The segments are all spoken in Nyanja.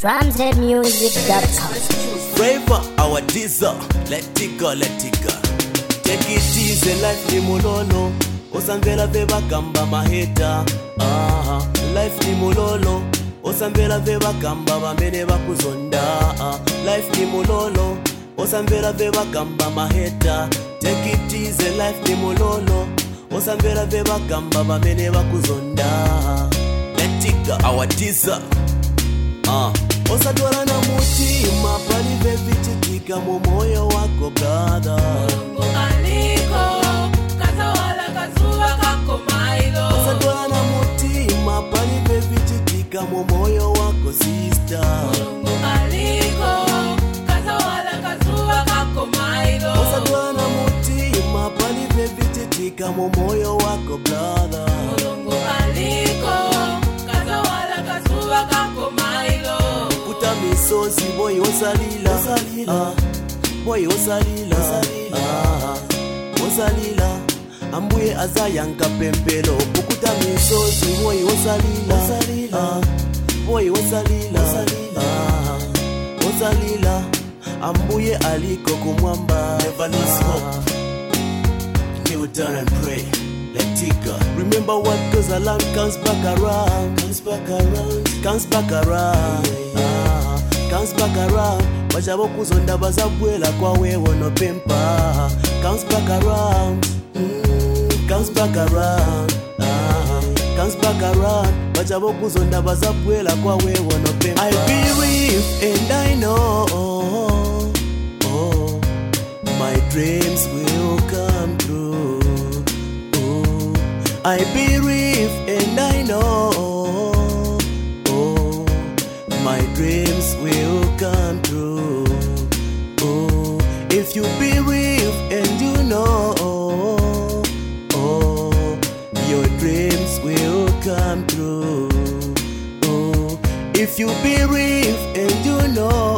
DrumsHeadMusic.com. Braver, our diesel. Let it go, let it go. Take it easy, life ni mulolo. Osambela veba kamba maheta. Life ni mulolo. Osambela veba kamba bamene bakuzonda. Life ni mulolo. Osambela veba kamba maheta. Take it easy, life ni mulolo. Osambela veba kamba bamene bakuzonda. Let it go, our diesel. Osadwala na mutima palibe vichitika mu moyo wako brother. Mulungu aliko kazawala kazuwa kako mailo. Osadwala na mutima palibe vichitika mu moyo wako sister. Mulungu aliko kazawala kazuwa kako mailo. Osadwala na mutima palibe vichitika mu moyo wako brother. Mulungu aliko kazawala kazuwa kako mailo. Misozi boy osalila boy osalila osalila ambuye azayanka pempelo ukuta misozi boy osalila boy osalila osalila ambuye aliko kumwamba. Never lose hope, kneel down and pray. Let it go. Remember what goes around comes back around, comes back around, comes back around. Comes back around, bachabo kuzonda bazabwela kwa wewe no pempa. Comes back around, comes back around, comes back around, bachabo kuzonda bazabwela kwa wewe no pempa. I believe and I know, my dreams will come true. I believe and I know, my dreams will come true. If you believe and you know, your dreams will come true. If you believe and you know,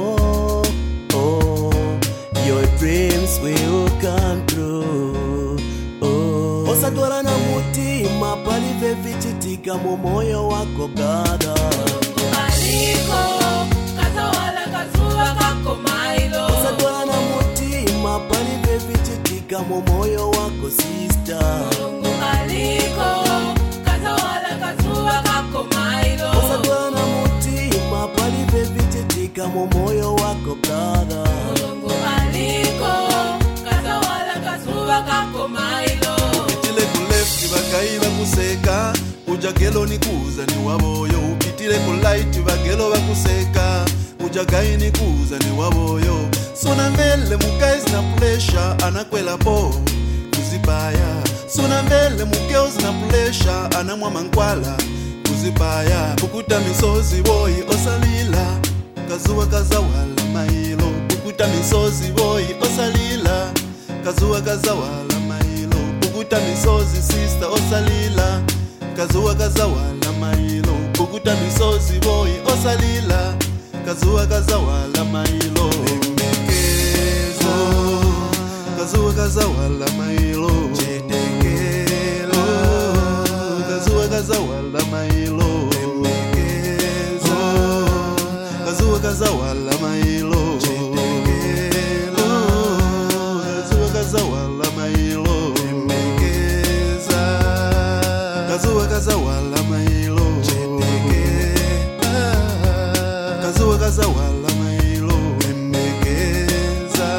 your dreams will come true. Osadwala na mutima palibe vichitika mu moyo wako brother. Aliko kazawala kazuwa kako mailo. Osadwala na mutima palibe vichitika mu moyo wako sister. Mulungu aliko kazawala kazuwa kako mailo. Osadwala na mutima palibe vichitika mu moyo wako brother. Mulungu aliko kazawala kazuwa kako mailo. Upitile ku left bakaiba kuseka, ujagelo ni kuza ni waboyo. Upitile ku light bagelo bakuseka, ujagai ni kuza ni waboyo. Sona mbele mukais na pressure anakwela bo kuzibaya. Sona mbele mukels na pressure anamwa mankwala kuzibaya. Ukuta misozi boy osalila kazuwa kazawala mailo. Ukuta misozi boy osalila kazuwa kazawala mailo. Ukuta misozi sister osalila kazuwa kazawala mailo. Ukuta misozi boy osalila kazuwa kazawala mailo. Emekeza kazuwa kazawala mailo. Chedekelo kazuwa kazawala mailo. Emekeza kazuwa kazawala mailo. Chedekelo kazuwa kazawala mailo. Emekeza kazuwa kazawala mailo. Chedekelo kazuwa kazawala mailo. Emekeza.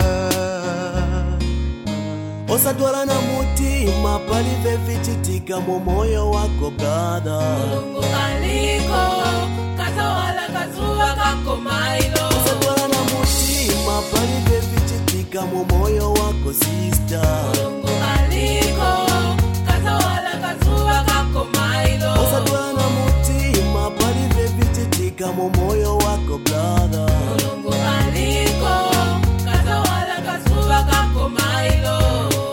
Osadwala na mutima palibe vichitika mu moyo wako brother. Mulungu aliko kazawala kazuwa kako mailo. Osadwala na mutima palibe vichitika mu moyo wako sister. Mulungu aliko kazawala kazuwa kako mailo. Osadwala na mutima palibe vichitika mu moyo wako brother. Mulungu aliko kazawala kazuwa kako mailo.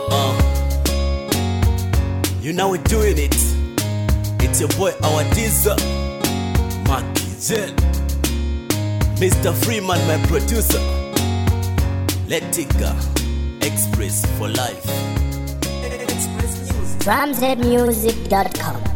You know we're doing it. It's your boy, our diesel, Marky Jen, Mr. Freeman, my producer. Let it go. Express for life. DrumsHeadMusic.com.